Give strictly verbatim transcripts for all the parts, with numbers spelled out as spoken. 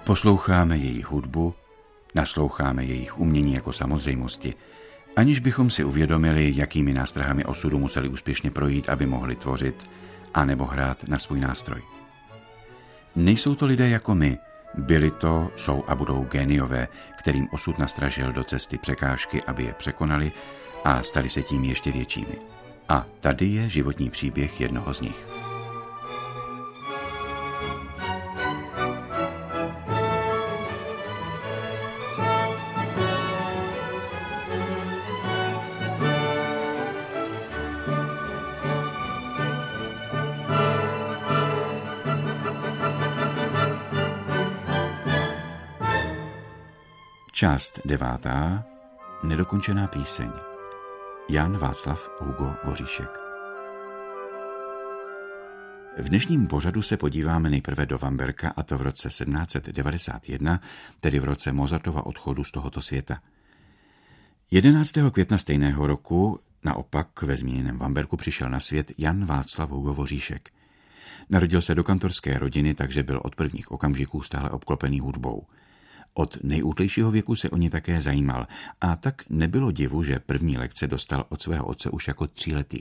Posloucháme jejich hudbu, nasloucháme jejich umění jako samozřejmosti, aniž bychom si uvědomili, jakými nástrahami osudu museli úspěšně projít, aby mohli tvořit, anebo hrát na svůj nástroj. Nejsou to lidé jako my, byli to, jsou a budou géniové, kterým osud nastražil do cesty překážky, aby je překonali a stali se tím ještě většími. A tady je životní příběh jednoho z nich. Část devátá. Nedokončená píseň. Jan Václav Hugo Voříšek. V dnešním pořadu se podíváme nejprve do Vamberka, a to v roce sedmnáct set devadesát jedna, tedy v roce Mozartova odchodu z tohoto světa. jedenáctého května stejného roku naopak ve zmíněném Vamberku přišel na svět Jan Václav Hugo Voříšek. Narodil se do kantorské rodiny, takže byl od prvních okamžiků stále obklopený hudbou. Od nejútlejšího věku se o ní také zajímal a tak nebylo divu, že první lekce dostal od svého otce už jako tříletý.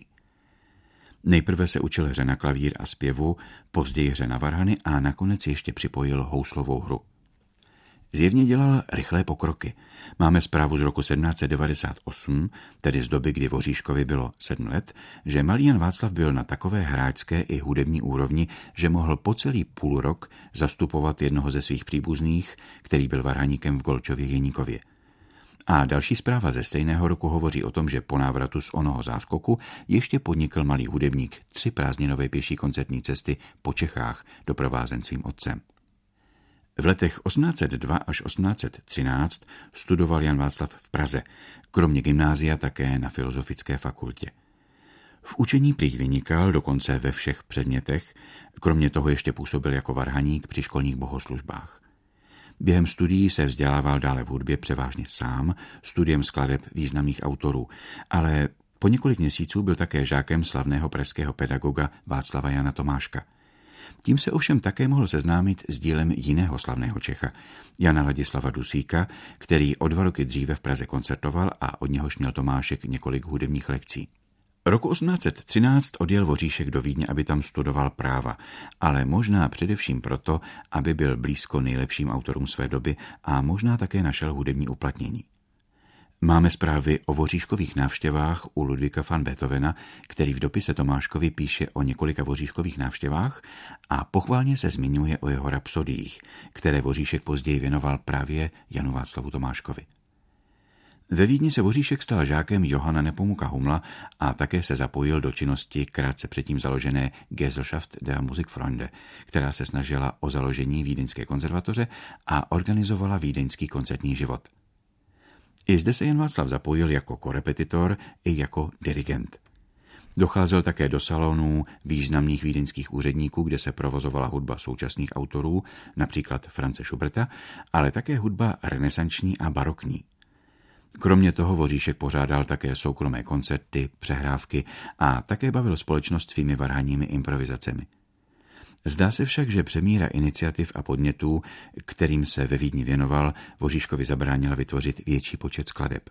Nejprve se učil hře na klavír a zpěvu, později hře na varhany a nakonec ještě připojil houslovou hru. Zjevně dělal rychlé pokroky. Máme zprávu z roku sedmnáct set devadesát osm, tedy z doby, kdy Voříškovi bylo sedm let, že malý Jan Václav byl na takové hráčské i hudební úrovni, že mohl po celý půl rok zastupovat jednoho ze svých příbuzných, který byl varhaníkem v Golčově Jeníkově. A další zpráva ze stejného roku hovoří o tom, že po návratu z onoho záskoku ještě podnikl malý hudebník tři prázdninové pěší koncertní cesty po Čechách, doprovázen svým otcem. V letech osmnáct set dva až osmnáct set třináct studoval Jan Václav v Praze, kromě gymnázia také na Filozofické fakultě. V učení prý vynikal dokonce ve všech předmětech, kromě toho ještě působil jako varhaník při školních bohoslužbách. Během studií se vzdělával dále v hudbě převážně sám, studiem skladeb významných autorů, ale po několik měsíců byl také žákem slavného pražského pedagoga Václava Jana Tomáška. Tím se ovšem také mohl seznámit s dílem jiného slavného Čecha, Jana Ladislava Dusíka, který o dva roky dříve v Praze koncertoval a od něhož měl Tomášek několik hudebních lekcí. Roku osmnáct set třináct odjel Voříšek do Vídně, aby tam studoval práva, ale možná především proto, aby byl blízko nejlepším autorům své doby a možná také našel hudební uplatnění. Máme zprávy o Voříškových návštěvách u Ludwiga van Beethovena, který v dopise Tomáškovi píše o několika Voříškových návštěvách a pochválně se zmiňuje o jeho rapsodiích, které Voříšek později věnoval právě Janu Václavu Tomáškovi. Ve Vídni se Voříšek stal žákem Johanna Nepomuka Humla a také se zapojil do činnosti krátce předtím založené Gesellschaft der Musikfreunde, která se snažila o založení Vídeňské konzervatoře a organizovala vídeňský koncertní život. I zde se Jan Václav zapojil jako korepetitor i jako dirigent. Docházel také do salonů významných vídeňských úředníků, kde se provozovala hudba současných autorů, například Franze Schuberta, ale také hudba renesanční a barokní. Kromě toho Voříšek pořádal také soukromé koncerty, přehrávky a také bavil společnost svými varhanními improvizacemi. Zdá se však, že přemíra iniciativ a podnětů, kterým se ve Vídni věnoval, Voříškovi zabránila vytvořit větší počet skladeb.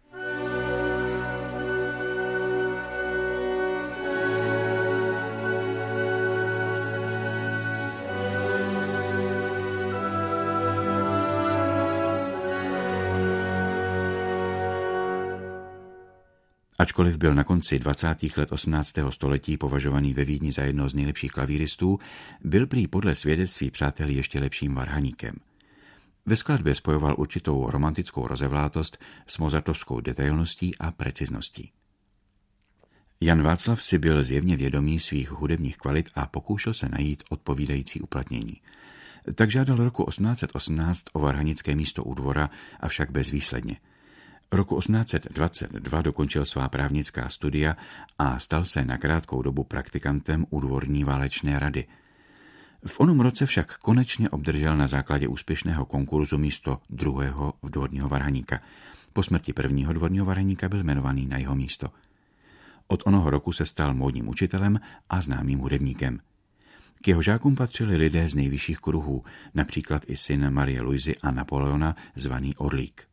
Ačkoliv byl na konci dvacátých let osmnáctého století považovaný ve Vídni za jednoho z nejlepších klavíristů, byl prý podle svědectví přátel ještě lepším varhaníkem. Ve skladbě spojoval určitou romantickou rozevlátost s mozartovskou detailností a precizností. Jan Václav si byl zjevně vědomý svých hudebních kvalit a pokoušel se najít odpovídající uplatnění. Tak žádal roku osmnáct set osmnáct o varhanické místo u dvora, avšak bezvýsledně. Roku osmnáct set dvacet dva dokončil svá právnická studia a stal se na krátkou dobu praktikantem u dvorní válečné rady. V onom roce však konečně obdržel na základě úspěšného konkurzu místo druhého dvorního varhaníka. Po smrti prvního dvorního varhaníka byl jmenovaný na jeho místo. Od onoho roku se stal módním učitelem a známým hudebníkem. K jeho žákům patřili lidé z nejvyšších kruhů, například i syn Marie Luizy a Napoleona, zvaný Orlík.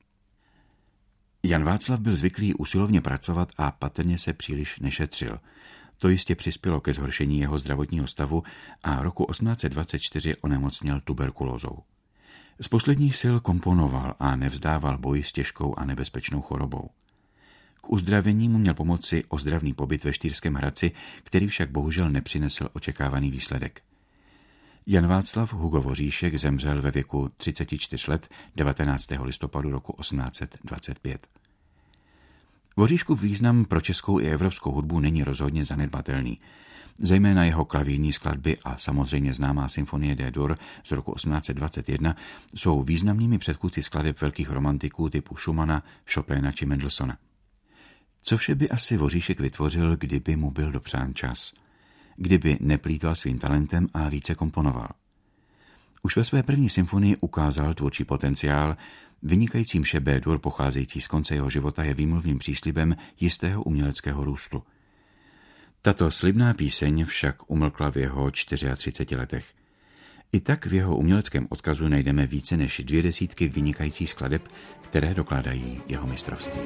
Jan Václav byl zvyklý usilovně pracovat a patrně se příliš nešetřil. To jistě přispělo ke zhoršení jeho zdravotního stavu a roku osmnáct set dvacet čtyři onemocněl tuberkulózou. Z posledních sil komponoval a nevzdával boj s těžkou a nebezpečnou chorobou. K uzdravení mu měl pomoci ozdravný pobyt ve Štýrském Hradci, který však bohužel nepřinesl očekávaný výsledek. Jan Václav Hugo Voříšek zemřel ve věku třiceti čtyř let devatenáctého listopadu roku osmnáct set dvacet pět. Voříškův význam pro českou i evropskou hudbu není rozhodně zanedbatelný. Zejména jeho klavírní skladby a samozřejmě známá symfonie D-dur z roku osmnáct set dvacet jedna jsou významnými předchůdci skladeb velkých romantiků typu Schumana, Chopina či Mendelssohna. Co vše by asi Voříšek vytvořil, kdyby mu byl dopřán čas? Kdyby neplýtval svým talentem a více komponoval? Už ve své první symfonii ukázal tvůrčí potenciál, vynikající mše B-dur pocházející z konce jeho života je výmluvným příslibem jistého uměleckého růstu. Tato slibná píseň však umlkla v jeho třiceti čtyřech letech. I tak v jeho uměleckém odkazu najdeme více než dvě desítky vynikajících skladeb, které dokládají jeho mistrovství.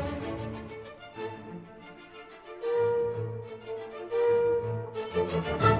Thank you.